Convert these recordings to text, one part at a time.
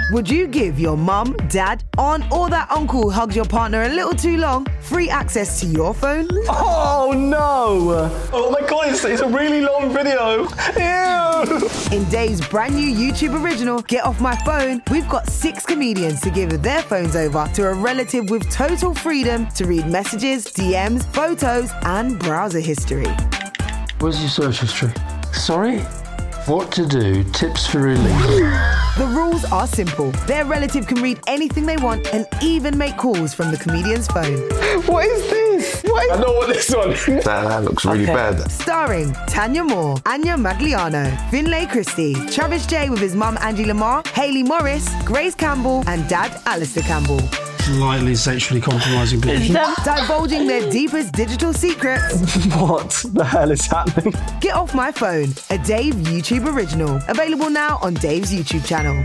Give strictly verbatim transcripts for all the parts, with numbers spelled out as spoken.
Would you give your mum, dad, aunt or that uncle who hugs your partner a little too long free access to your phone? Oh no! Oh my god, it's, it's a really long video. Ew! In Dave's brand new YouTube original, Get Off My Phone, we've got six comedians to give their phones over to a relative with total freedom to read messages, D Ms, photos and browser history. Where's your search history? Sorry? What to do, tips for relief. The rules are simple. Their relative can read anything they want and even make calls from the comedian's phone. What is this? What is... I know what this one is. That, that looks really Okay. bad. Starring Tanya Moore, Anya Magliano, Finlay Christie, Travis J with his mum Angie Lamar, Hayley Morris, Grace Campbell and dad Alistair Campbell. Slightly sexually compromising position. Divulging their deepest digital secrets. What the hell is happening? Get Off My Phone, a Dave YouTube original. Available now on Dave's YouTube channel.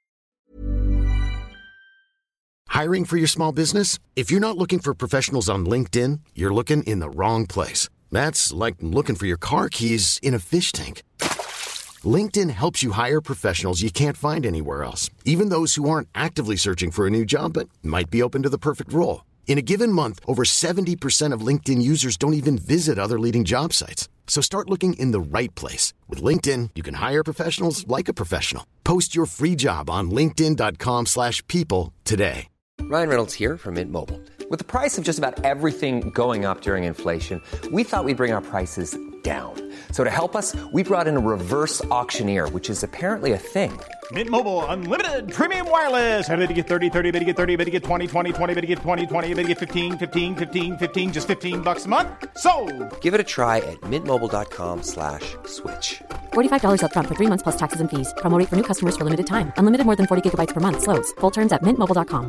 Hiring for your small business? If you're not looking for professionals on LinkedIn, you're looking in the wrong place. That's like looking for your car keys in a fish tank. LinkedIn helps you hire professionals you can't find anywhere else, even those who aren't actively searching for a new job but might be open to the perfect role. In a given month, over seventy percent of LinkedIn users don't even visit other leading job sites. So start looking in the right place. With LinkedIn, you can hire professionals like a professional. Post your free job on linkedin.com slash people today. Ryan Reynolds here from Mint Mobile. With the price of just about everything going up during inflation, we thought we'd bring our prices down. So to help us, we brought in a reverse auctioneer, which is apparently a thing. Mint Mobile Unlimited Premium Wireless. How to get thirty, thirty, how to get thirty, how to get twenty, twenty, twenty, how to get twenty, twenty, how to get fifteen, fifteen, fifteen, fifteen, just fifteen bucks a month? Sold! Give it a try at mintmobile.com slash switch. forty-five dollars up front for three months plus taxes and fees. Promo rate for new customers for limited time. Unlimited more than forty gigabytes per month. Slows full terms at mint mobile dot com.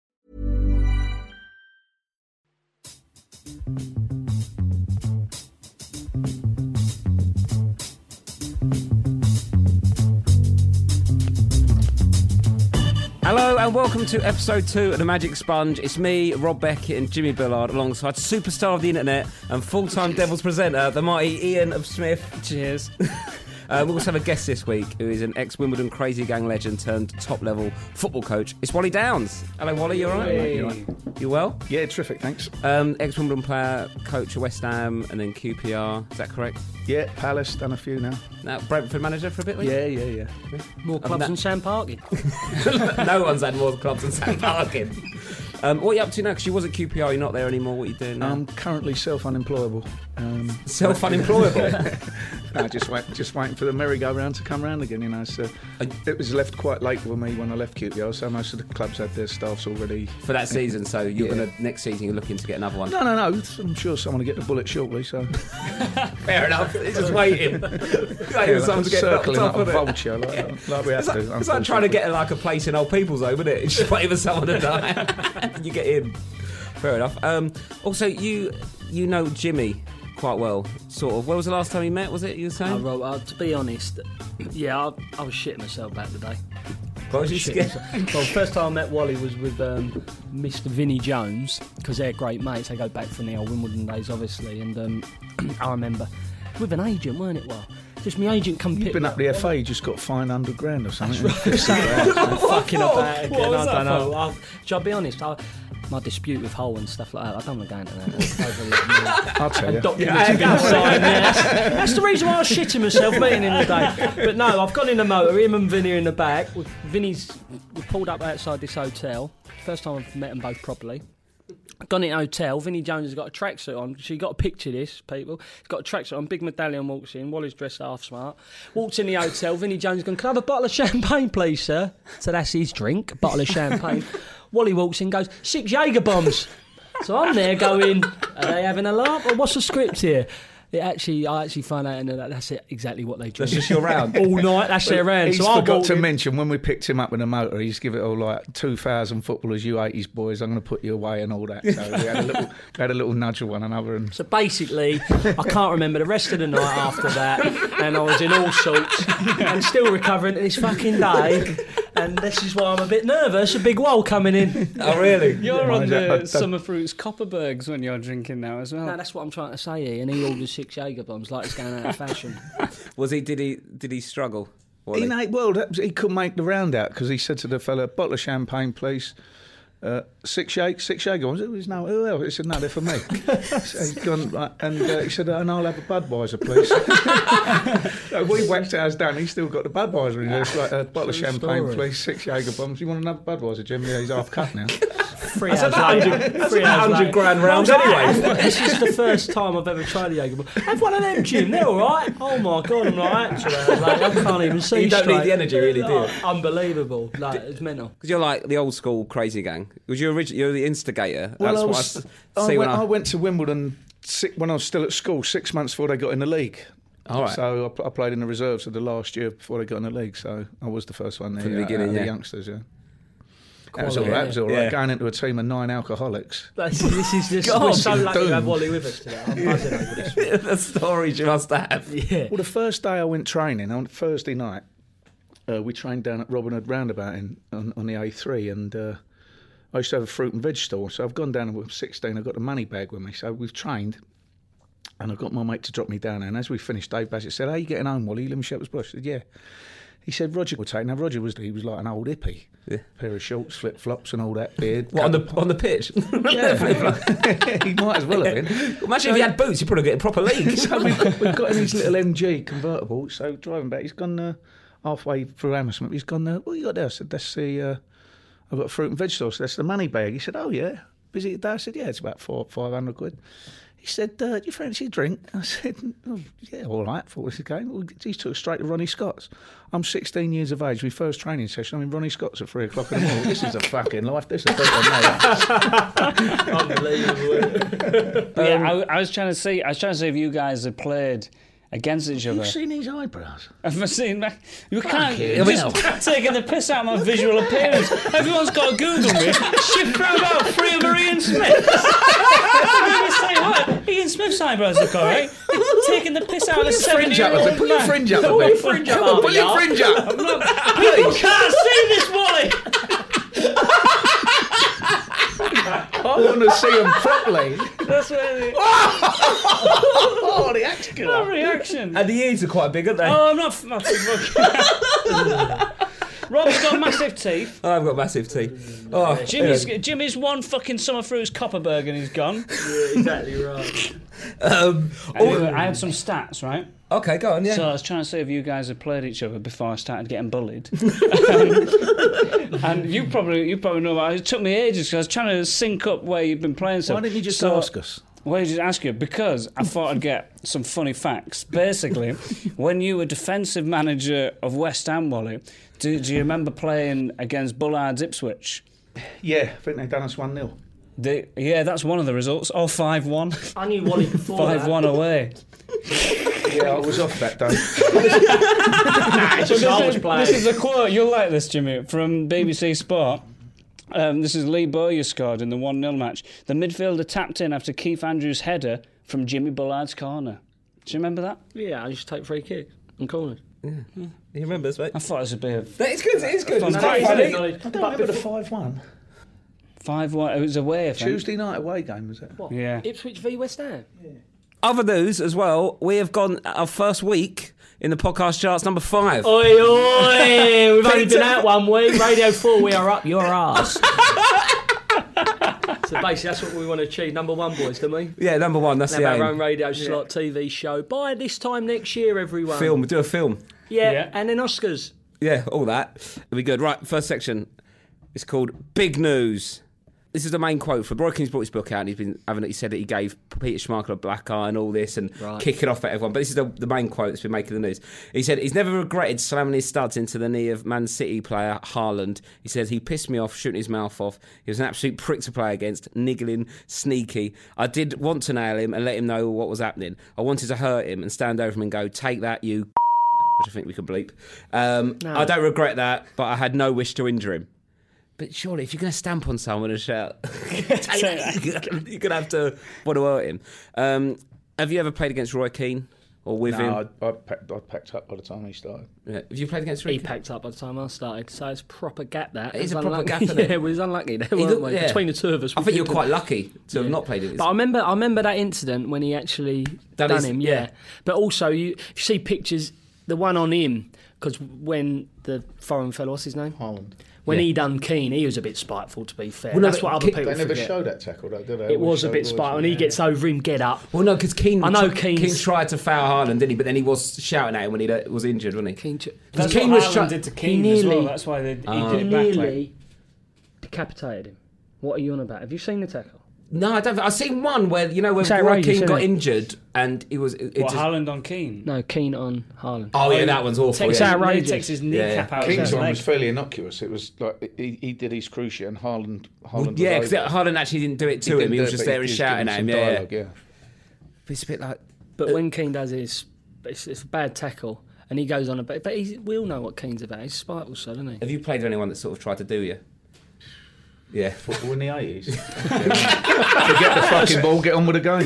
Hello and welcome to episode two of The Magic Sponge. It's me, Rob Beckett and Jimmy Billard alongside superstar of the internet and full-time Devils presenter, the mighty Ian of Smith. Cheers. Uh, we also have a guest this week who is an ex-Wimbledon Crazy Gang legend turned top-level football coach. It's Wally Downs. Hello, Wally, you all right? Hey. You all right? You well? Yeah, terrific, thanks. Um, ex-Wimbledon player, coach of West Ham and then Q P R. Is that correct? Yeah, Palace, done a few now. Now, Brentford manager for a bit, were you? Yeah, yeah, yeah. More clubs than Sam Parkin. No one's had more clubs than Sam Parkin. Um, what are you up to now? Because you was at Q P R, you're not there anymore. What are you doing now? I'm currently self-unemployable. Um, Self-unemployable? No, just wait, just waiting for the merry-go-round to come round again, you know. So it was left quite late for me when I left Q P R, so most of the clubs had their staffs already. For that season, so you're Yeah. going to, next season, you're looking to get another one? No, no, no. I'm sure someone will get the bullet shortly, so... Fair enough. He's just waiting. Waiting for someone to get knocked circling off, like a isn't it? vulture, like, like we have It's like, to. it's like trying to get like a place in old people's home, isn't it? It's just waiting for someone to die. You get in. Fair enough. Um, also, you you know Jimmy quite well, sort of. When was the last time you met, was it, you were saying? Uh, Rob, uh, to be honest, yeah, I, I was shitting myself back today. What was you Shitting scared? myself. Well, first time I met Wally was with um, Mister Vinnie Jones, because they're great mates. They go back from the old Wimbledon days, obviously, and um, I remember, with an agent, weren't it, well? Just my agent come You've pick been me up the F A, you just got fined one hundred grand or something. That's right. I'm fucking What? about again. What was I don't that know. for? I'll, shall I be honest? I, my dispute with Hull and stuff like that, I don't want to go into that. Over I'll tell you. documents have been signed, yeah. That's, that's the reason why I was shitting myself meeting in the day. But no, I've gone in the motor, him and Vinny in the back. Vinny's we pulled up outside this hotel. First time I've met them both properly. Gone in a hotel, Vinnie Jones has got a tracksuit on. So you got to picture this, people. He's got a tracksuit on, big medallion walks in, Wally's dressed half smart. Walks in the hotel, Vinnie Jones has gone, can I have a bottle of champagne, please, sir? So that's his drink, a bottle of champagne. Wally walks in, goes, six Jaeger bombs. So I'm there going, are they having a laugh? Or what's the script here? It actually, I actually found out and that that's it, exactly what they do. That's just your round? All night, that's their round. He's So I forgot walked to in- mention, when we picked him up in a motor, he's give it all like two thousand footballers, you eighties boys, I'm going to put you away and all that. So we had a little, we had a little nudge of one another. And So basically, I can't remember the rest of the night after that, and I was in all sorts, and still recovering to this fucking day, and this is why I'm a bit nervous, a big wall coming in. Oh, really? You're Yeah, on I the don't- Summer Fruits Copperbergs when you're drinking now as well. No, that's what I'm trying to say here, and he orders six Jaeger bombs like it's going out of fashion. Was he, did he, did he struggle? He, know, well, that, he couldn't make the round out because he said to the fella, bottle of champagne, please. Uh, six shake, six shake. I said, no, who else? He said, no, they're for me. So he's gone, right, and uh, he said, and I'll have a Budweiser, please. So we whacked ours down. He's still got the Budweiser in there. It's like a bottle of champagne, story. please, six Jaeger bombs. You want another Budweiser, Jim? Yeah, he's half cut now. Three hours later. That's about one hundred grand round anyway. This is the first time I've ever tried a Jaeger bomb. Have one of them, Jim. They're all right. Oh my God, I'm like, two hours later, I can't even see. You don't straight. need the energy, really, do you? Oh, unbelievable. Like, it's mental. Because you're like the old school crazy gang. Was you originally? You're the instigator. Well, That's I, was, what I, I, see went, when I... I went to Wimbledon six, when I was still at school, six months before they got in the league. All right. So I, I played in the reserves of the last year before they got in the league. So I was the first one there. From the beginning, out of yeah. the youngsters, yeah. That was all right. That was all right. Yeah. Going into a team of nine alcoholics. That's, this is just. God, we're so lucky doomed. to have Wally with us today. I'm buzzing over this. The stories you must have. Yeah. Well, the first day I went training on Thursday night, uh, we trained down at Robin Hood Roundabout in, on, on the A three, and uh, I used to have a fruit and veg store. So I've gone down with sixteen. I've got the money bag with me. So we've trained, and I've got my mate to drop me down there. And as we finished, Dave Bassett said, "How are you getting home, Wally? You live in Shepherd's Bush?" I said, "Yeah." He said Roger would take. Now Roger was he was like an old hippie, yeah. pair of shorts, flip flops, and all that beard. What on the on the pitch? Yeah, he might as well have been. Imagine so, if he had boots, he'd probably get a proper league. So we've got, we've got in his little M G convertible. So driving back, he's gone uh, halfway through Hammersmith. He's gone. Uh, what you got there? I said, "That's the. Uh, I've got a fruit and veg store. So that's the money bag." He said, "Oh yeah, busy today?" I said, "Yeah, it's about four five hundred quid." He said, uh, "Do you fancy a drink?" I said, oh, "Yeah, all right." Thought this okay. Well, he took us straight to Ronnie Scott's. I'm sixteen years of age. My first training session. I'm in Ronnie Scott's at three o'clock in the morning. This is a fucking life. This is a better Unbelievable. But yeah, I, I was trying to see. I was trying to see if you guys had played against each other. You've seen his eyebrows? Have I seen that? You can't. Fucking You're hell. just taking the piss out of my visual appearance. Everyone's got to Google me. Shift through about three of Ian Smith. Say what? Ian Smith's eyebrows look alright. Taking the piss out of a seven-year-old man. Put your fringe up a Put bit. your fringe up. Come on, put your fringe up. People can't see this, Wally. I want to see him properly. That's where the... Oh, the action. That reaction. And the ears are quite big, aren't they? Oh, I'm not... not Rob's got massive teeth. I've got massive teeth. Oh, Jimmy's Jimmy's one fucking summer fruits Copperberg and he's gone. Yeah, exactly right. Um, anyway, I had some stats, right? Okay, go on, yeah. So I was trying to see if you guys had played each other before I started getting bullied. um, and you probably you probably know about it. It took me ages because I was trying to sync up where you've been playing stuff. Why didn't you just so, ask us? Why did you ask you? Because I thought I'd get some funny facts. Basically, when you were defensive manager of West Ham, Wally, do, do you remember playing against Bullards Ipswich? Yeah, I think they done us one nil. They, yeah, that's one of the results. Or five one. I knew Wally before five one away. Yeah, I was off that day. Nah, it's just I was playing. This is a quote. You'll like this, Jimmy, from B B C Sport. Um, this is Lee Bowyer scored in the one nil match. The midfielder tapped in after Keith Andrews' header from Jimmy Bullard's corner. Do you remember that? Yeah, I used to take free kicks and corners. Yeah. You remember this, mate? I thought it was a bit of... That is good, it is good. Fun. It's quite funny. I don't remember the five one. five one, it was away, I think. Tuesday night away game, was it? What? Yeah. Ipswich v West Ham? Yeah. Other news as well, we have gone our first week in the podcast charts, number five. Oi, oi! We've only been out one week. Radio four, we are up your arse. So basically, that's what we want to achieve. Number one, boys, don't we? Yeah, number one, that's Have the our aim. own radio slot, T V show. By this time next year, everyone. Film, do a film. Yeah, Yeah. and then Oscars. Yeah, all that. It'll be good. Right, first section. It's called Big News. This is the main quote for Roy Keane's brought his book out, and he's been having. He said that he gave Peter Schmeichel a black eye and all this, and Right. kicking off at everyone. But this is the, the main quote that's been making the news. He said he's never regretted slamming his studs into the knee of Man City player Haaland. He says he pissed me off, shooting his mouth off. He was an absolute prick to play against, niggling, sneaky. I did want to nail him and let him know what was happening. I wanted to hurt him and stand over him and go, "Take that, you," which I think we can bleep. Um, No. I don't regret that, but I had no wish to injure him. But surely, if you're going to stamp on someone and shout, you're going to have to want to hurt him. Um, have you ever played against Roy Keane or with him? No, I, I, packed, I packed up by the time he started. Yeah. Have you played against Roy He Keane? packed up by the time I started, so it's a proper gap that. It is was a proper unlucky. gap, isn't it? Yeah, we was unlucky there, He weren't looked- we? yeah. Between the two of us. I we think you're could've- quite lucky to have Yeah. not played it. But I remember, I remember that incident when he actually That done is- him. Yeah. yeah. But also, you, if you see pictures the one on him, because when the foreign fellow, what's his name? Haaland. When Yeah. he done Keane, he was a bit spiteful, to be fair. Well, no, That's but what other Ke- people They never forget. showed that tackle, though, did they? It Always was a showed bit Royce, spiteful. When yeah. he gets over him, get up. Well, no, because Keane, I know Keane Keane's- tried to foul Haaland, didn't he? But then he was shouting at him when he uh, was injured, wasn't he? Keane, ch- That's Keane what was Haaland try- did to he Keane as well. nearly- That's why they, he Ah. did he it back. Like. nearly decapitated him. What are you on about? Have you seen the tackle? No, I don't. I've seen one where you know where It's Roy outrageous, Keane isn't got it? injured and he was. It, it What, just, Haaland on Keane? No, Keane on Haaland. oh yeah, that one's awful. Takes, yeah. outrageous. He takes his Yeah, kneecap yeah. out of King's his one leg. was fairly innocuous. It was like he, he did his cruciate and Haaland. Haaland Well, was yeah, because over. Haaland actually didn't do it to He him. didn't He do was it, just but there he and was giving shouting at him. some Yeah, yeah. dialogue, yeah. It's a bit like. But when Keane does his, it's, it's a bad tackle, and he goes on a bit. But he's, we all know what Keane's about. He's spiteful, so isn't he? Have you played with anyone that sort of tried to do you? Yeah. Football in the eighties. Forget the fucking ball, get on with the game.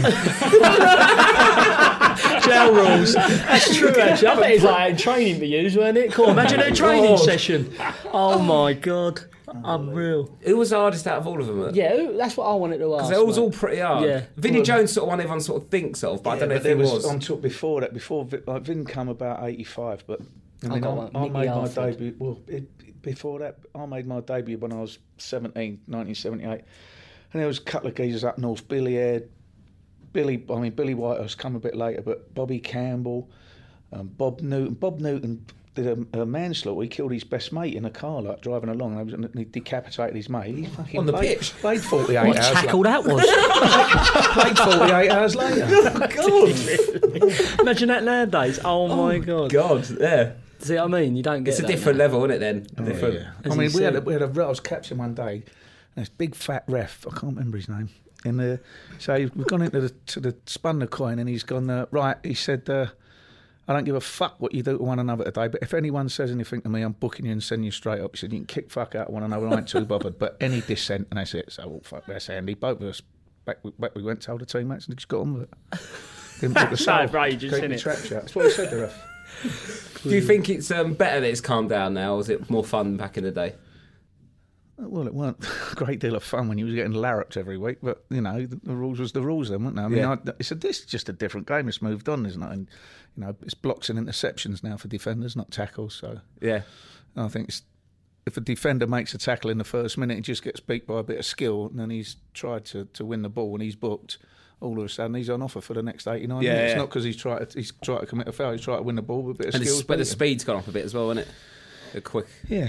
Jail rules. That's true, actually. I bet it's like training to use, weren't it? Cool. Imagine a training God. session. Oh my god, unreal. Who was the hardest out of all of them? Yeah, that's what I wanted to ask. Because they was mate. all pretty hard. Yeah. Vinnie Well, Jones sort of one everyone sort of thinks of, but I don't know Yeah, if but he there was. on top before that. Before Vi- like Vin come about eighty-five, but I I mean, got I, one, I Mickey made my Alfred. debut. Well, it, before that, I made my debut when I was seventeen, nineteen seventy-eight, and there was a couple of geezers up north. Billy Aird, Billy. I mean, Billy Whitehurst come a bit later, but Bobby Campbell, um, Bob Newton. Bob Newton did a, a manslaughter. He killed his best mate in a car, like driving along, and, and he decapitated his mate. He fucking On the played, pitch? Played forty-eight What hours. tackle later. that was? Played forty-eight hours later. God. Imagine that nowadays. Oh, my god. God, yeah. See what I mean? You don't get It's a that different now. level, isn't it? Then. Oh, different. yeah. As I mean, he we had, a, said. we had a. I was captain one day, and this big fat ref. I can't remember his name. And uh, so we've gone into the to the spun the coin, and he's gone uh, right. He said, uh, "I don't give a fuck what you do to one another today, but if anyone says anything to me, I'm booking you and sending you straight up." He said, "You can kick fuck out of one another. I ain't too bothered, but any dissent, and that's it." So well, fuck, that's handy. Both of us back. Back we went, told the teammates, and just got on with it. Didn't put the soul. outrageous, Keep isn't the it? track chat. That's what he said, the ref. Do you think it's um, better that it's calmed down now, or is it more fun back in the day? Well, it weren't a great deal of fun when you was getting larruped every week, but you know the, the rules was the rules then, weren't they? I mean, Yeah. I, it's a, this is just a different game. It's moved on, isn't it? And you know, it's blocks and interceptions now for defenders, not tackles. So Yeah. I think it's, if a defender makes a tackle in the first minute, he just gets beat by a bit of skill, and then he's tried to, to win the ball and he's booked. All of a sudden, he's on offer for the next eighty-nine Yeah, minutes. yeah. Not because he's tried to, he's tried to commit a foul. He's tried to win the ball with a bit of And skill. it's, but the speed's gone up a bit as well, isn't it? A quick. Yeah.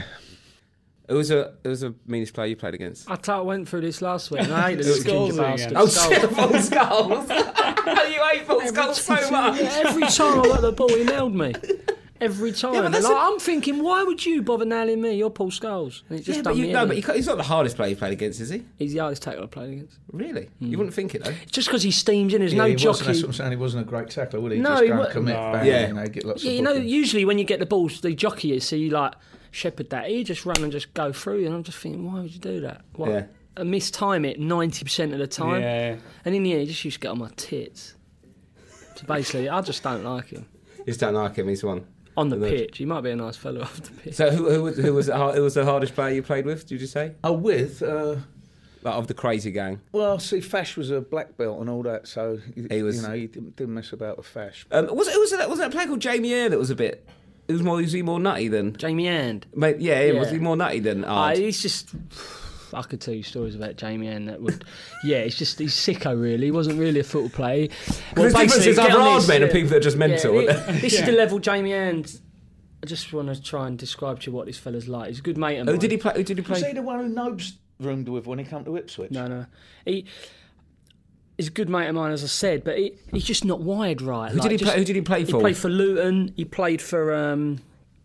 It was a it was a meanest player you played against. I, t- I went through this last week, and I hate The this skulls ginger again. bastard. Oh, Skulls. shit, full skulls! You hate full skulls so much. Yeah, every time I got the ball, he nailed me. Every time. but And that's like, a- I'm thinking, why would you bother nailing me? You're Paul Scholes. And it's just Yeah, done but you, me no, in. but you can't, he's not the hardest player you played against, is he? He's the hardest tackle I played against. Really? You wouldn't think it though. Just because he steams in, there's Yeah, no he wasn't, jockey. that's what I'm saying. He wasn't a great tackler, would he? No, just he go and wa- commit, No. bang, Yeah. you know, get lots Yeah, of you know, bookings. usually when you get the balls, the jockey is, so you like shepherd that. He just run and just go through, and I'm just thinking, why would you do that? What? Yeah. I mistime it ninety percent of the time. Yeah. And in the end, he just used to get on my tits. So basically, I just don't like him. You just don't like him. He's one. On the And then- pitch, he might be a nice fellow off the pitch. So who who was who was, the, har- who was the hardest player you played with? Did you say? Oh, with uh, Like, of the crazy gang. well, see, Fash was a black belt and all that, so he, He was- you know, he didn't, didn't mess about with Fash. Um, was it was it was that a player called Jamie Eyre that was a bit? It was more was he more nutty than? Jamie And. Mate, yeah, yeah, was Yeah. he more nutty than? Uh, Ard? he's just. I could tell you stories about Jamie and that would. Yeah, it's just he's sicko really. He wasn't really a football player. There's differences get other on hard this, men and yeah. people that are just mental. Yeah, aren't it- they? this is the level Jamie and. I just want to try and describe to you what this fella's like. He's a good mate of mine. Who did he play? Who did he Was he play? the one who Nobes roomed with when he came to Ipswich? No, no. He. He's a good mate of mine, as I said, but he, he's just not wired right. Who did he just- play? Who did he play He for? played for Luton. He played for um,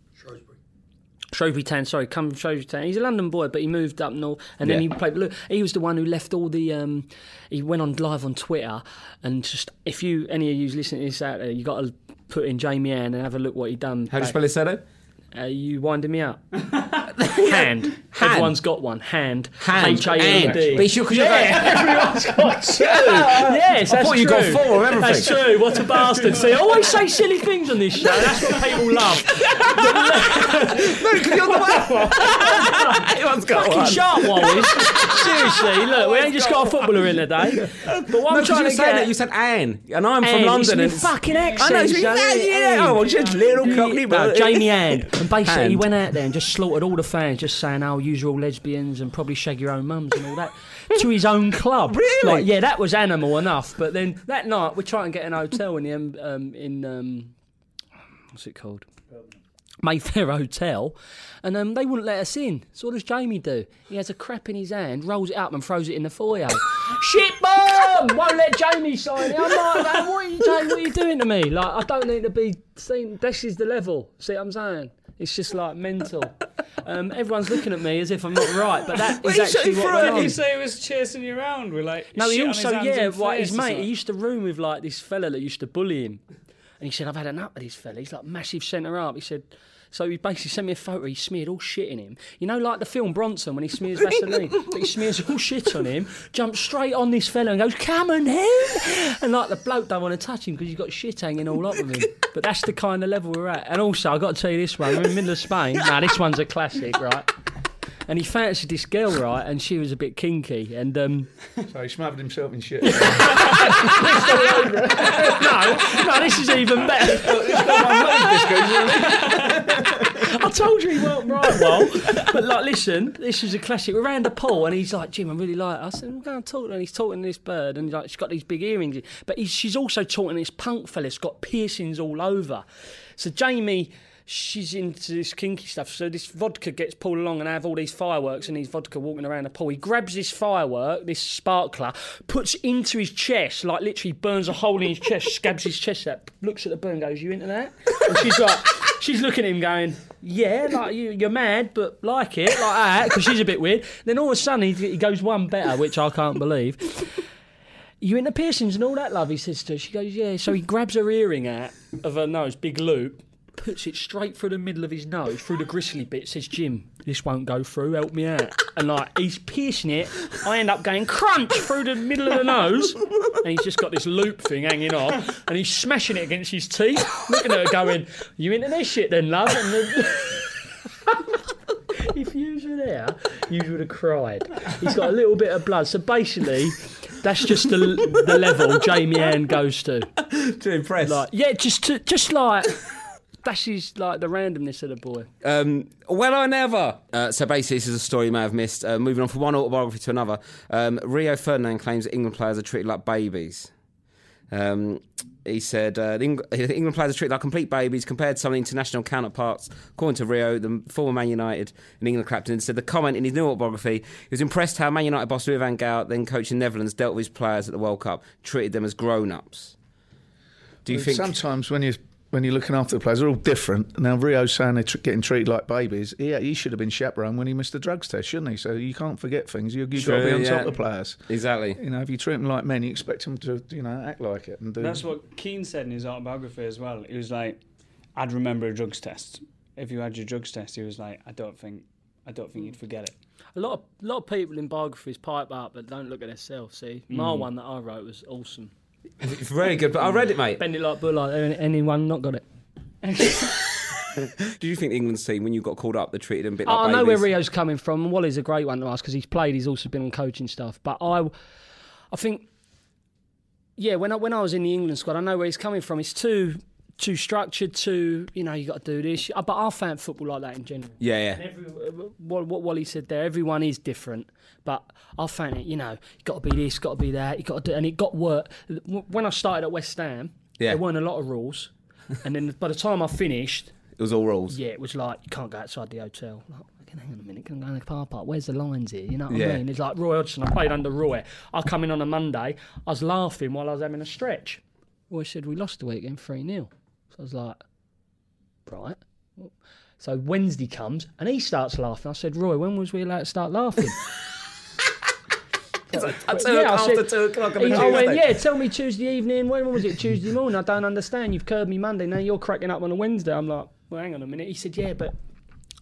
Shrewsbury Town. Sorry, come from Shrewsbury Town. He's a London boy, but he moved up north, and then Yeah. he played. for Luton. He was the one who left all the. Um, he went on live on Twitter, and just if you any of you listening to this out there, you got to put in Jamie Ann and have a look what he done. How do you back- spell his surname? Uh, you winding me up? hand, Hand. Everyone's got one. Hand. Hand. H A N D. And. But you, 'cause you're Yeah, everyone's got two. Yes, I that's thought you true. got four of everything. That's true. What a bastard. See, I always say silly things on this show. That's what people love. No, because you're the one. Everyone's got Fucking one. sharp, Wallis. Seriously, look, we ain't just got a footballer in today. But what No, I'm 'cause trying you to saying get... that you said Anne, and I'm Anne, from London. it's and my fucking accent. I know, it's so yeah, yeah. Anne. Oh, well, just little company, No, but Jamie Ann. And basically, he Hand. went out there and just slaughtered all the fans, just saying, "Oh, usual lesbians and probably shag your own mums and all that," to his own club. Really? Like, yeah, that was animal enough. But then that night, we tried and get an hotel in the um, um, in um, what's it called? Mayfair Hotel, and um, they wouldn't let us in. So what does Jamie do? He has a crap in his hand, rolls it up and throws it in the foyer. Shit bomb! Won't let Jamie sign it. I'm like, man, what are you doing? What are you doing to me? Like, I don't need to be seen. This is the level. See what I'm saying? It's just like mental. Um, everyone's looking at me as if I'm not right, but that Well, is he actually shot what you went through it. on. You say he was chasing you around with like. No, he shit on his also, hands yeah, and like his face or mate, he something. used to room with like this fella that used to bully him. And he said, I've had enough of this fella. He's like massive centre up. He said, so he basically sent me a photo. He smeared all shit in him. You know, like the film Bronson when he smears Vaseline. But he smears all shit on him, jumps straight on this fella and goes, come on, him. And like the bloke don't want to touch him because he's got shit hanging all up of him. But that's the kind of level we're at. And also, I've got to tell you this one. We're in the middle of Spain. Now, this one's a classic, right? And he fancied this girl, right? And she was a bit kinky. And um, So he smothered himself in shit. no, no, this is even better. I told you he weren't right, well. But like, listen, this is a classic. We're around the pool, and he's like, Jim, I really like her. I said, I'm going to talk to her. And he's talking to this bird, and like, she's got these big earrings. But he's, she's also talking to this punk fella that's got piercings all over. So Jamie, she's into this kinky stuff. So this vodka gets pulled along and I have all these fireworks and he's vodka walking around the pool. He grabs this firework, this sparkler, puts it into his chest, like literally burns a hole in his chest, scabs his chest up, looks at the bird and goes, you into that? And she's like, she's looking at him going, yeah, like you, you're mad, but like it, like that, because she's a bit weird. Then all of a sudden he, he goes one better, which I can't believe. You into piercings and all that, love, he says to her. She goes, yeah. So he grabs her earring out of her nose, big loop, puts it straight through the middle of his nose, through the gristly bit, says, Jim, this won't go through, help me out. And like, he's piercing it, I end up going crunch through the middle of the nose, and he's just got this loop thing hanging off, and he's smashing it against his teeth, looking at her going, you into this shit then, love? And then... if you were there, you would have cried. He's got a little bit of blood, so basically... That's just the, the level Jamie Ann goes to. To impress. Like, yeah, just to, just like... That's his, like, the randomness of the boy. Um, well, I never. Uh, so basically, this is a story you may have missed. Uh, moving on from one autobiography to another. Um, Rio Ferdinand claims that England players are treated like babies. Um, he said uh, the Eng- England players are treated like complete babies compared to some of the international counterparts. According to Rio, the former Man United and England captain, said the comment in his new autobiography, he was impressed how Man United boss Louis van Gaal, then coaching Netherlands, dealt with his players at the World Cup, treated them as grown-ups. Do you Well, think... Sometimes when you when you're looking after the players, they're all different. Now, Rio's saying they're tr- getting treated like babies. Yeah, he should have been chaperoned when he missed the drugs test, shouldn't he? So you can't forget things. You, you've got to be on yeah. top of the players. Exactly. You know, if you treat them like men, you expect them to, you know, act like it. And do. That's what Keane said in his autobiography as well. He was like, I'd remember a drugs test. If you had your drugs test, he was like, I don't think I don't think you'd forget it. A lot of a lot of people in biographies pipe up but don't look at themselves, see? My Mm. one that I wrote was awesome. It's very good, but I read it, mate. Bend it like bull, like anyone not got it. Do you think the England team, when you got called up, they treated them a bit like I babies? know where Rio's coming from. Wally's a great one to ask because he's played. He's also been on coaching stuff. But I, I think, yeah, when I when I was in the England squad, I know where he's coming from. It's too too structured. Too, you know, you got to do this. But I found football like that in general. Yeah, yeah. And every, what, what Wally said there, everyone is different. But I found it, you know, you got to be this, got to be that. You got to do, and it got work. When I started at West Ham, Yeah. there weren't a lot of rules. And then by the time I finished, it was all rules. Yeah, it was like you can't go outside the hotel. Like, hang on a minute, can I go in the car park? Where's the lines here? You know what Yeah. I mean? It's like Roy Hodgson. I played under Roy. I come in on a Monday. I was laughing while I was having a stretch. Roy said we lost the weekend three nil. So I was like, right. So Wednesday comes and he starts laughing. I said, Roy, when was we allowed to start laughing? It's like, But two, yeah, I after said- two o'clock on a he- Tuesday. I went, yeah, tell me Tuesday evening. When was it? Tuesday morning? I don't understand. You've curbed me Monday. Now you're cracking up on a Wednesday. I'm like, well, hang on a minute. He said, yeah, but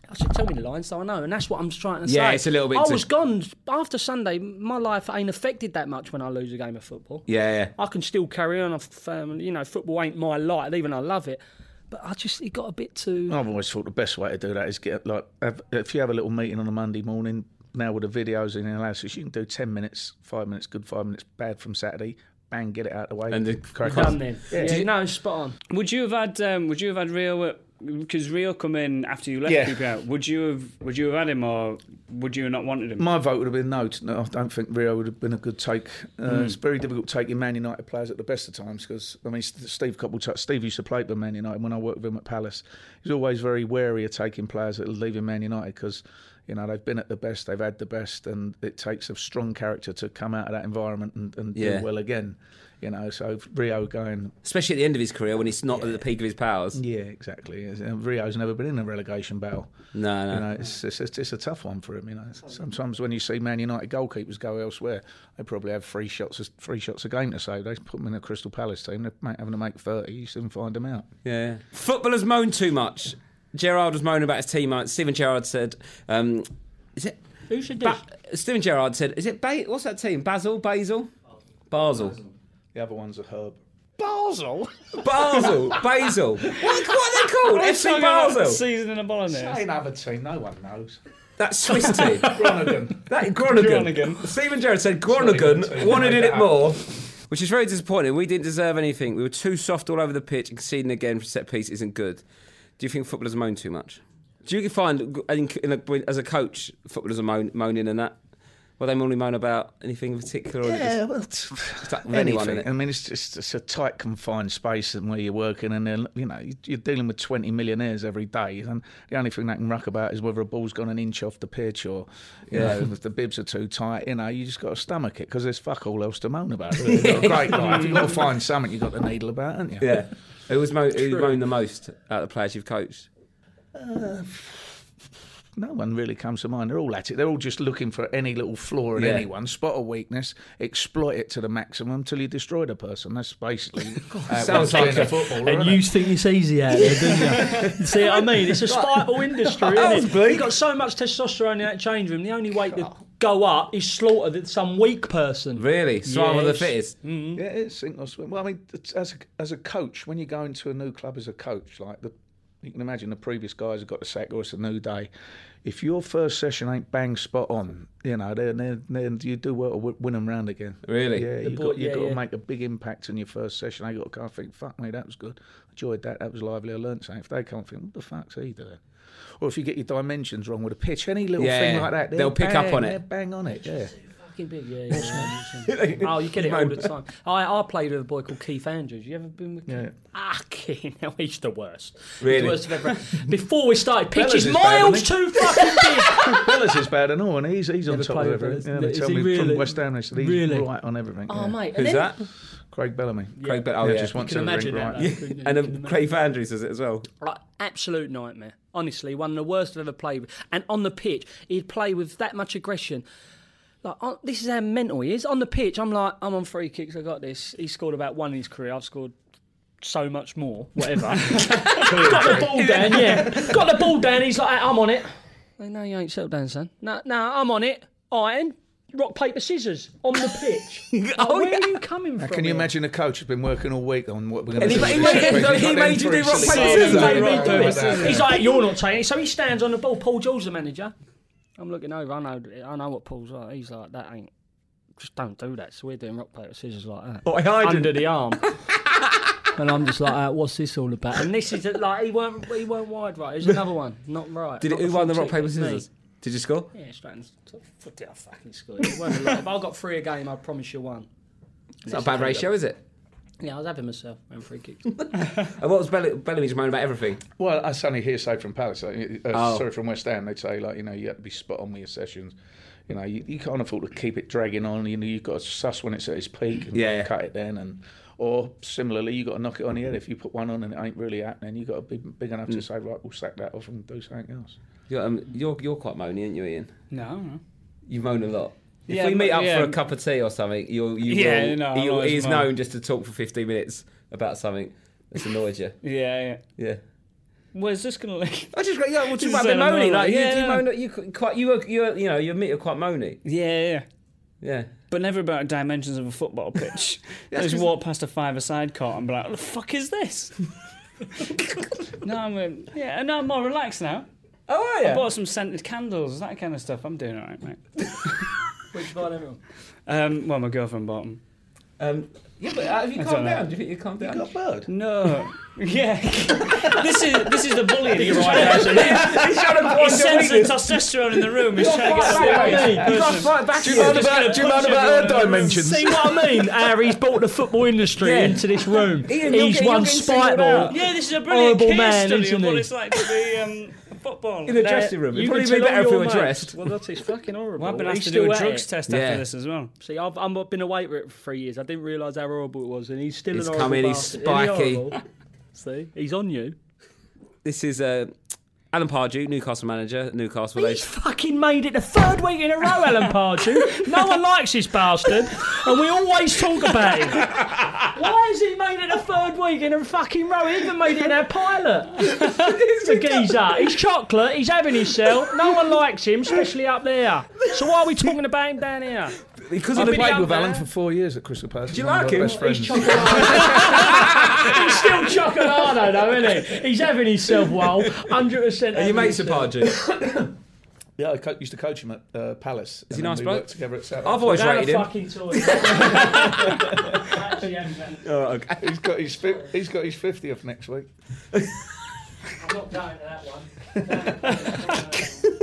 I said, tell me the line so I know. And that's what I'm trying to say. Yeah, it's a little bit I too- was gone. After Sunday, my life ain't affected that much when I lose a game of football. Yeah, yeah. I can still carry on. I've, um, you know, football ain't my life, even though I love it. But I just, it got a bit too... I've always thought the best way to do that is get, like, have, if you have a little meeting on a Monday morning, now with the videos in the analysis, you can do ten minutes, five minutes, good five minutes, bad from Saturday, bang, get it out of the way. And the crack Done on. then. Yeah. Yeah, no, spot on. Would you have had? Um, would you have had Rio? Because Rio come in after you left Yeah. Q P R. Would you have? Would you have had him, or would you have not wanted him? My vote would have been no. no I don't think Rio would have been a good take. Uh, Mm. It's very difficult taking Man United players at the best of times because, I mean, Steve Coppell, Steve used to play for Man United when I worked with him at Palace. He's always very wary of taking players that are leaving Man United because, you know, they've been at the best, they've had the best, and it takes a strong character to come out of that environment and, and Yeah. do well again. You know, so Rio going... Especially at the end of his career when he's not at the peak of his powers. Yeah, exactly. Rio's never been in a relegation battle. No, no. You know, it's, it's, it's, it's a tough one for him, you know. Sometimes when you see Man United goalkeepers go elsewhere, they probably have three shots three shots a game to save. They put them in a Crystal Palace team, they're having to make thirty, you soon find them out. Yeah. Footballers moan too much. Gerrard was moaning about his teammates. Steven Gerrard said, um, is it... Who should do? Ba- Steven Gerrard said, is it... Ba- what's that team? Basil? Basil? Basel. The other one's a Herb. Basel. Basel. Basil. What, what are they called? F C Basel. Seasoning and bolognese. Say another team, no one knows. That Swiss team. Groningen. That Groningen. Groningen. Steven Gerrard said Groningen wanted in it more, which is very disappointing. We didn't deserve anything. We were too soft all over the pitch, and conceding again for set piece isn't good. Do you think footballers moan too much? Do you find, in, in a, as a coach, footballers are moan, moaning and that? Well, they normally moan about anything in particular? Or Yeah, just, well, it's like with anything. anyone, innit? I mean, it's just it's a tight, confined space and where you're working, and then, you know, you're dealing with twenty millionaires every day, and the only thing they can ruck about is whether a ball's gone an inch off the pitch or, you Yeah. know, if the bibs are too tight. You know, you just got to stomach it because there's fuck all else to moan about. Really. You've got a great life. You've got to find something you've got to needle about, haven't you? Yeah. Who was mo- who moaned the most out of the players you've coached? Uh, no one really comes to mind. They're all at it. They're all just looking for any little flaw in Yeah. anyone, spot a weekness, exploit it to the maximum till you destroy the person. That's basically how it sounds works like being a- a footballer. And isn't you it? think it's easy out there, don't you? See what I mean? It's a spiteful industry, isn't it? You've got so much testosterone in that change room. The only way to go up is slaughter some weak person. Really? Survival of the Yes. fittest? Yeah, it's sink or swim. Well, I mean, it's- as a, as a coach, when you go into a new club as a coach, like the, you can imagine the previous guys have got the sack or it's a new day. If your first session ain't bang spot on, you know, then then, then you do well to w- win them round again. Really? Yeah, The you've boy- got, you've yeah, got yeah. to make a big impact in your first session. They got to come and think, fuck me, that was good. Enjoyed that. That was lively. I learnt something. If they can't think, what the fuck's he doing? Or if you get your dimensions wrong with a pitch, any little Yeah, thing like that, they'll pick bang, up on it. they're bang on it. Yeah. Fucking big, yeah. yeah. Oh, you get it all the time. I, I played with a boy called Keith Andrews. You ever been with Keith? Yeah. Ah, Keith, no, he's the worst. He's Really? the worst I've ever had. Before we started, pitch Bellas is is bad, miles isn't too fucking big. Bellas is bad and all, and he's he's on Never top played of with everything. Bellas. Yeah, they Is tell he me really? from West Ham, they said he's Really? right on everything. Oh, yeah. mate. Who's and that? then, Craig Bellamy. Craig Bell- oh, yeah. just wants You can everything imagine that, right. though. Yeah. You And can um, Craig Andrews does it as well. Like, absolute nightmare. Honestly, one of the worst I've ever played with. And on the pitch, he'd play with that much aggression. Like, on, this is how mental he is. On the pitch, I'm like, I'm on free kicks, I got this. He scored about one in his career. I've scored so much more, whatever. Got the ball down, yeah. Got the ball down, he's like, I'm on it. Like, no, you ain't settled down, son. No, no, I'm on it. Iron, rock, paper, scissors on the pitch. Like, Oh, where yeah. are you coming Now, from? can you here? imagine a coach who's been working all week on what we're going And to he do? ma- with he this made- week? he He's got made them you do three rock, paper, silly- He scissors. made me Right, do right, it. right. He's like, you're not taking it. So he stands on the ball. Paul George's the manager. I'm looking over. I know. I know what Paul's like. He's like, that ain't. Just don't do that. So we're doing rock paper scissors like that. What, hiding? Under the arm. And I'm just like, uh, what's this all about? And this is like he weren't he weren't wide right. There's another one, not right. Did it, Not who won the full rock, tick, paper, me. scissors? Did you score? Yeah, straight in the foot down fucking score. It weren't a lot. If I got three a game, I promise you one. It's not a bad ratio, is it? Yeah, I was having myself and free kicks. And what was Bell- Bellamy's moan about everything? Well, that's only hearsay from Palace. Uh, Oh. Sorry, from West Ham. They'd say, like, you know, you have to be spot on with your sessions. You know, you, you can't afford to keep it dragging on. You know, you've got to suss when it's at its peak and Yeah, yeah. cut it then. And or similarly, you've got to knock it on the head. If you put one on and it ain't really happening, you've got to be big enough Mm. to say, right, we'll sack that off and do something else. You're, um, you're, you're quite moany, aren't you, Ian? No, no. You moan a lot. If Yeah, we meet but- up yeah. for a cup of tea or something, you'll, you Yeah, will, no, I'm you'll, always he is moan. known just to talk for fifteen minutes about something that's annoyed you. Yeah, yeah. Yeah. Where's this going to lead? I just yeah, we'll talk Just about a bit saying I'm moany. all Like right. you, Yeah, do you yeah. moan, you qu- quite you were you were, you know you admit you're quite moany. Yeah, yeah. Yeah. But never about dimensions of a football pitch. I just walk past a five-a-side court and be like, what the fuck is this? no, I'm um, yeah, no, I'm more relaxed now. Oh, are you? I bought some scented candles, that kind of stuff. I'm doing all right, mate. Which bought everyone? Um, well, my girlfriend bought them. Um, yeah, but have you I calmed don't know. down? Do you think you calmed down? You got a bird? No. Yeah. this is this is the bullying he's He's trying to trying He's trying to He point senses the your testosterone in the room. He's You're trying to get right back, a mate. You've got to fight back Do you mind here. about, do you mind about her dimensions? See what I mean? How he's brought the football industry Yeah. into this room. Ian, you're he's getting- one you're getting singled spiteball. out. Yeah, this is a brilliant Horrible case man, study isn't of what he? it's like to be um, a footballer. In the dressing room. It'd You probably can be tell better if all we your were mates. dressed. Well, that's it's fucking horrible. Well, I've been He's asked to do still a at drugs it. test Yeah. after this as well. See, I've, I've been away for it for three years. I didn't realise how horrible it was, and he's still He's an horrible come in, he's bastard. Isn't he spiky. horrible? See, he's on you. This is uh, Alan Pardew, Newcastle manager, Newcastle. He's fucking made it the third week in a row, Alan Pardew. No one likes this bastard, and we always talk about him. Why has he made it the third week in a fucking row? He even made it in our pilot. The geezer. He's chocolate, he's having himself. No one likes him, especially up there. So why are we talking about him down here? Because I've of played the with Alan for four years at Crystal Palace. Do you He's one like of my him? Best friends. He's He's still chocolate, though, isn't he? He's having himself well. one hundred percent. Are you mates with Pardew? Yeah, I co- used to coach him at uh, Palace. Is he and then nice we bloke? worked together at South. I've always Down rated a him. fucking toilet. Actually, haven't. Oh, okay. He's got his fi- he's got his fiftieth next week. I'm not going to that one.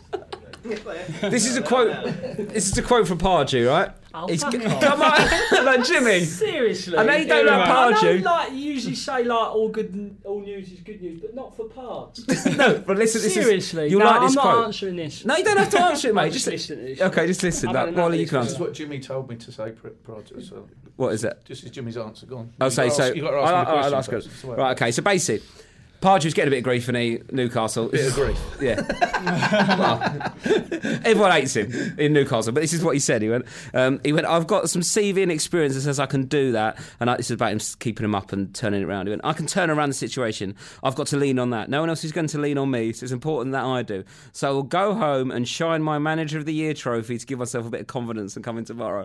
This is a quote. This is a quote from Pardew, right? Oh, He's fuck g- off. Come on, like Jimmy. Seriously. I know you don't Yeah, like I know, Pardew. like, you usually say, like, all good, all news is good news, but not for parts. No, but listen. This Seriously. is, you no, like this I'm quote? not answering this. No, you don't have to answer it, mate. I'll Just listen to this. Okay, just listen. I've That, had well, enough you of can this. This answer. is what Jimmy told me to say pri- prior to so What is it? This is Jimmy's answer. Go on. I'll You've say got to so. ask- you've got to ask I'll, me the I'll question ask first. it. That's the way. Right. Okay. So basically, Pardew's getting a bit of grief in he, Newcastle. Bit of grief. Yeah. Well, everyone hates him in Newcastle, but this is what he said. He went, um, he went, I've got some C V and experience that says I can do that. And I, this is about him keeping him up and turning it around. He went, I can turn around the situation. I've got to lean on that. No one else is going to lean on me, so it's important that I do. So I will go home and shine my Manager of the Year trophy to give myself a bit of confidence and come in tomorrow.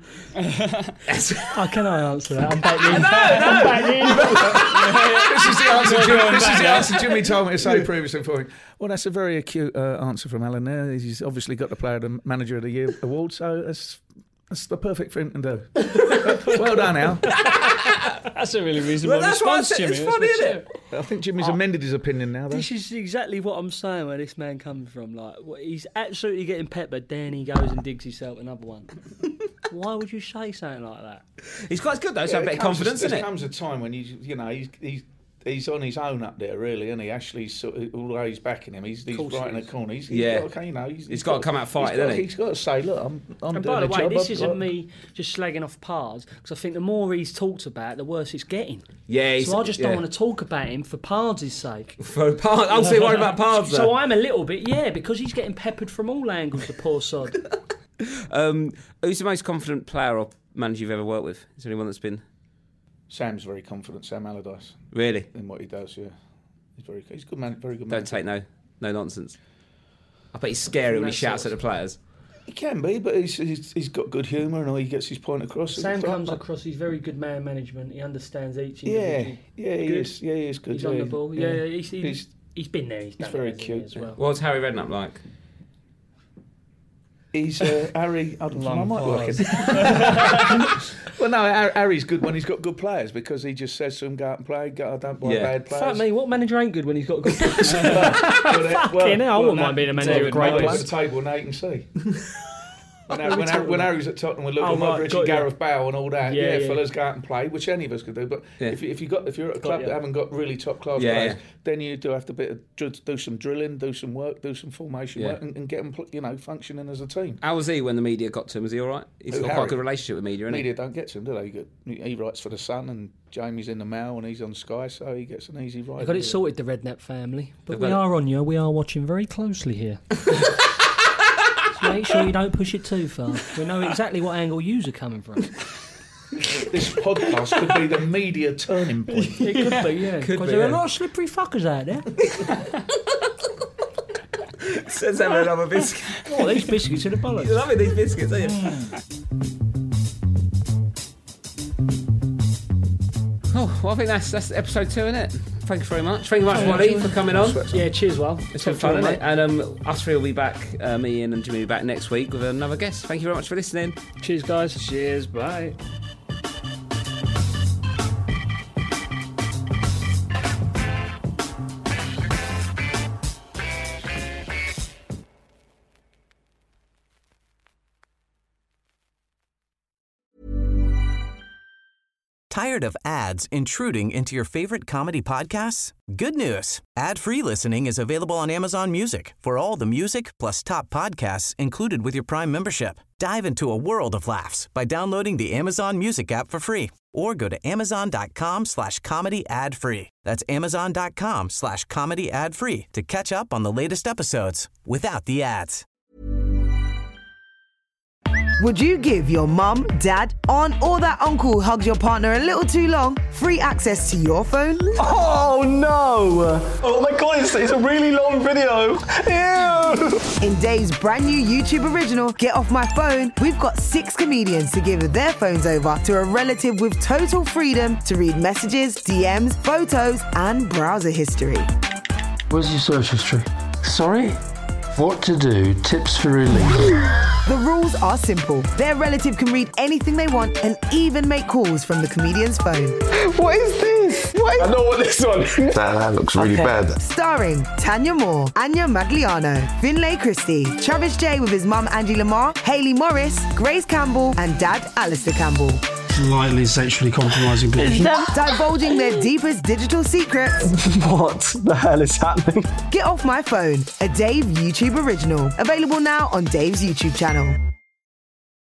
How can I answer that? I'm back in. No, I'm back in. This is the answer. Jimmy, this is the answer Jimmy told me to say previously for him. Well, that's a very acute uh, answer from Alan there. He's obviously got the Player of the Manager of the Year award, so that's that's the perfect thing to do. Well done, Al. That's a really reasonable Well, that's what I response, said. Jimmy. It's That's funny, what's isn't it? I think Jimmy's amended his opinion now, though. This is exactly what I'm saying where this man comes from. Like, what- he's absolutely getting peppered, then he goes and digs himself another one. Why would you say something like that? He's quite good, though, so Yeah, a bit it of comes- confidence, There isn't it? comes a time when he's, you know, he's he's he's on his own up there, really, and he actually, sort of, although he's backing him, he's, he's Course right he in the is. corner. He's, he's Yeah. got, okay, you know, he's, He's got to come out fighting, he's got, hasn't he? He's got to say, look, I'm, I'm And doing by the the way, job. this I've isn't got- me just slagging off Pards, because I think the more he's talked about, the worse it's getting. Yeah, he's- So I just don't yeah. want to talk about him for Pards' sake. For Pard, I'm still worried about Pards, though. So I'm a little bit, yeah, because he's getting peppered from all angles, the poor sod. Um, who's the most confident player or manager you've ever worked with? Is there anyone that's been Sam's very confident, Sam Allardyce, really? in what he does, yeah. He's very he's a good man, very good Don't manager. take no, no nonsense. I bet he's scary when he That's shouts it. at the players. He can be, but he's he's, he's got good humour and all, he gets his point across. Sam It's like- comes across, he's very good man management, he understands each Yeah, individual. yeah, he Good. is. Yeah, he is good. He's yeah, on the ball. Yeah, yeah he's, he's, He's- he's been there, he's done very it, hasn't he, cute, as yeah. well. What's Harry Redknapp like? He's uh, Harry. I don't know. I Long might pause. work. Well, no, Har- Harry's good when he's got good players because he just says to him, "Go out and play. Go, I don't buy Yeah. bad players." Fuck me, what manager ain't good when he's got good players? Well, Fucking hell, I wouldn't that- mind being a manager David of great Moyes players. at the table and eight and see. When, What are we when, talking when about? Harry was at Tottenham with Luka Oh, right, Modric got and you. Gareth Bale and all that, Yeah, yeah, yeah. fellas go out and play, which any of us could do. But Yeah. if, you- if you got if you're at a Got club you. that haven't got really top class Yeah, players, yeah. then you do have to bit of, do, do some drilling, do some work, do some formation Yeah. work, and, and get them you know functioning as a team. How was he when the media got to him? Was he all right? He's Who, got quite Harry? a good relationship with media, hasn't Media don't get to him, do they? He, got, he writes for the Sun, and Jamie's in the Mail, and he's on Sky, so he gets an easy ride. They've got it sorted, the Redknapp family. But They've we got it. are on you, we are watching very closely here. So make sure you don't push it too far. We know exactly what angle yous are coming from. this podcast could be the media turning point. It could be, yeah. Could Because be, there are yeah. a lot of slippery fuckers out there. Let's have another biscuit. Oh, these biscuits are the bollocks. You're loving these biscuits, aren't you? Oh, well, I think that's that's episode two, isn't it? Thank you very much. Thank you very much, Wally, for coming on. Yeah, cheers, Well. It's been fun, isn't it? And um, us three will be back, uh, me, Ian and Jimmy will be back next week with another guest. Thank you very much for listening. Cheers, guys. Cheers, bye. Tired of ads intruding into your favorite comedy podcasts? Good news. Ad-free listening is available on Amazon Music for all the music plus top podcasts included with your Prime membership. Dive into a world of laughs by downloading the Amazon Music app for free or go to amazon.com slash comedy ad free. That's amazon.com slash comedy ad free to catch up on the latest episodes without the ads. Would you give your mum, dad, aunt, or that uncle who hugs your partner a little too long free access to your phone? Oh no! Oh my god, it's, it's a really long video. Ew! In Dave's brand new YouTube original, Get Off My Phone, we've got six comedians to give their phones over to a relative with total freedom to read messages, D Ms, photos, and browser history. Where's your search history? Sorry? What to do, tips for relief. The rules are simple. Their relative can read anything they want and even make calls from the comedian's phone. What is this? What is... I know what this one is. That, that looks really Okay. bad. Starring Tanya Moore, Anya Magliano, Finlay Christie, Travis J with his mum Angie Lamar, Hayley Morris, Grace Campbell, and dad Alistair Campbell. Slightly sexually compromising people. Divulging their deepest digital secrets. What the hell is happening? Get Off My Phone, a Dave YouTube original. Available now on Dave's YouTube channel.